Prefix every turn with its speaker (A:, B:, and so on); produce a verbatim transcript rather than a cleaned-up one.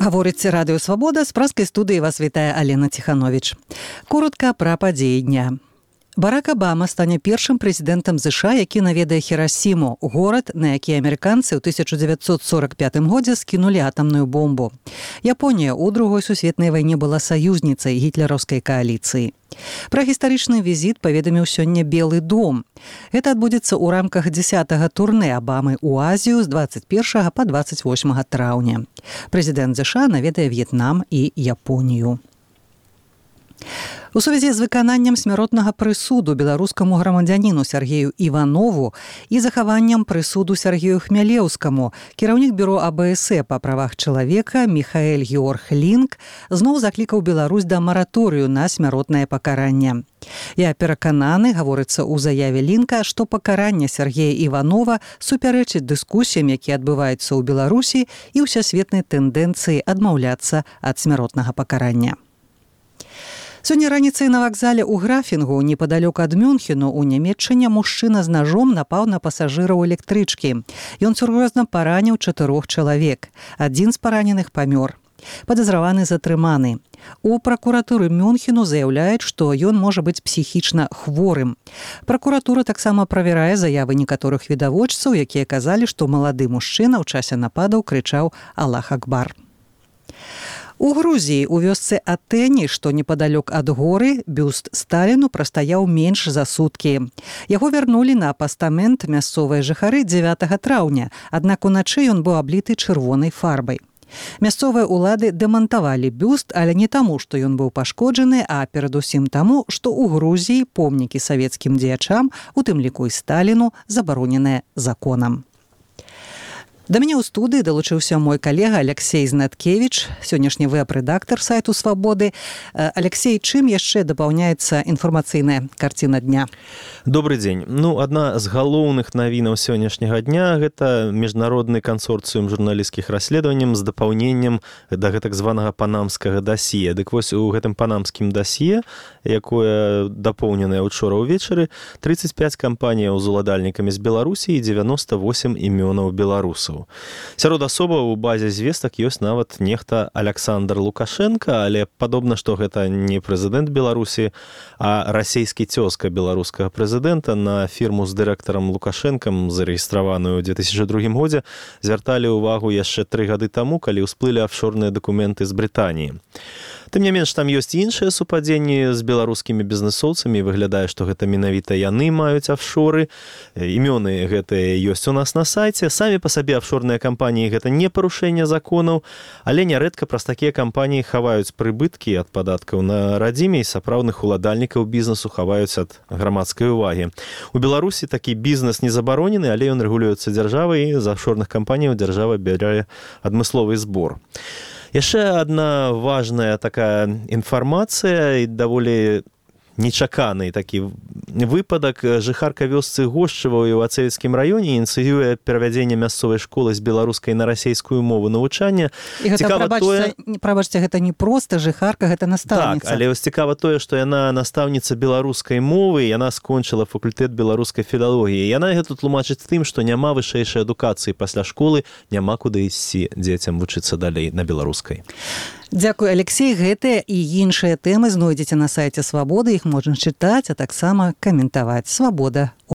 A: Гаворыць радыё «Свабода», з пражскай студыі вас вітае Алена Ціхановіч. Коротка пра падзеі дня. Барак Абама стане першым прэзідэнтам ЗША, які наведае Хірасіму, горад, на які амерыканцы ў тысяча дзевяцьсот сорак пятым годзе скінулі атамную бомбу. Японія ў другой сусветнай вайне была саюзніцай гітлераўскай кааліцыі. Пра гістарычны візіт паведаміў сёння Белы дом. Гэта адбудзецца ў рамках дзясятага турнэ Абамы ў Азію з дваццаць першага па дваццаць восьмага траўня. Прэзідэнт ЗША наведае В'етнам і Японію. У сувязі з выкананнем смяротнага прысуду беларускаму грамадзяніну Сергею Іванову і захаваннем прысуду Сергею Хмялеўскаму кіраўнік бюро АБСЭ па правах чалавека Міхаэль Георг Лінк зноў заклікаў Беларусь да мараторыю на смяротнае пакаранне. Я перакананы, гаворыцца ў заяве Лінка, што пакаранне Сергея Іванова супярэчыць дыскусіям, якія адбываюцца ў Беларусі і ўсесветнай тэндэнцыі адмаўляцца ад смяротнага пакарання. Сёння раніцай на вакзале ў Графінгу, непадалёк ад Мюнхену, у Нямецчыне мужчына з нажом напаў на пасажыраў электрычкі. Ён сур'ёзна параніў чатырох чалавек. Адзін з параненых памёр. Падазраваны затрыманы. У пракуратуры Мюнхену заяўляюць, што ён можа быць псіхічна хворым. Пракуратура таксама правярае заявы некаторых відавочцаў, якія казалі, што малады мужчына ў часе нападаў крычаў «Аллах Акбар». У Грузіі у вёсцы Атэні, што непадалёк ад горы, бюст Сталіну прастаяў менш за суткі. Яго вярнулі на пастамент мясцовыя жыхары дзевятага траўня, аднак уначы ён быў абліты чырвонай фарбай. Мясцовыя ўлады дэмантавалі бюст, але не таму, што ён быў пашкоджаны, а перадусім таму, што ў Грузіі помнікі савецкім дзеячам, у тым ліку і Сталіну, забароненыя законам. Да мяне ў студыі далучыўся мой калега Алексей Знаткевіч, сённяшні вэб-рэдактар сайту «Свабоды». Алексей, чым яшчэ дапаўняецца інфармацыйная карціна дня?
B: Добрый дзень. Ну, адна з галоўных навінаў сённяшняга дня – гэта міжнародны кансорцыум журналісцкіх расследаванняў з дапаўненнем да гэтак званага панамскага дасье. Дык вось у гэтым панамскім дасье, якое дапоўненае учора ўвечары, трыццаць пяць кампаніяў з уладальнікамі з Беларусі і дзевяноста восем імёнаў беларусаў. Сярод асобаў у базе звестак ёсць нават нехта Александр Лукашенко, але падобна, што гэта не прэзідэнт Беларусі, а расейскі цёзка беларускага прэзідэнта. На фірму з дырэктарам Лукашэнкам, зарэгістраваную ў две тысячы другім годзе, звярталі ўвагу яшчэ тры гады таму, калі ўсплылі афшорныя дакументы з Брытаніі. Тым не менш, там ёсць іншыя супадзенні з беларускімі бізнэсоўцамі. Выглядае, што гэта менавіта яны маюць афшоры. Імёны гэтыя ёсць у нас на сайце. Самі па сабе афшорныя кампаніі гэта не парушэнне законаў, але нярэдка праз такія кампаніі хаваюць прыбыткі ад падаткаў на радзіме і сапраўдных уладальнікаў бізнесу хаваюць ад грамадскай увагі. У Беларусі такі бізнес не забаронены, але ён рэгулюецца дзяржавай, і з афшорных кампаніяў дзяржава бярэ адмысловы збор. Яшчэ адна важная такая інфармацыя і даволі нечаканы такі выпадак. Жыхарка вёсцы Гошчыва ў Івацэвіцкім раёне ініцыюе перавядзенне мясцовай школы з беларускай на расейскую мову навучання.
A: І гэта, прабачце, тое... прабачце, гэта не проста жыхарка, гэта настаўніца.
B: Так, але ось цікава тое, што яна настаўніца беларускай мовы, яна скончыла факультэт беларускай філалогіі. Яна гэта тлумачыць тым, што няма вышэйшай адукацыі пасля школы, няма куды ісці дзецям вучыцца далей на беларускай.
A: Дзякуй, Алексей. Гэтыя і іншыя тэмы знойдзеце на сайце «Свабоды». Іх можна чытаць, а таксама каментаваць. «Свабода».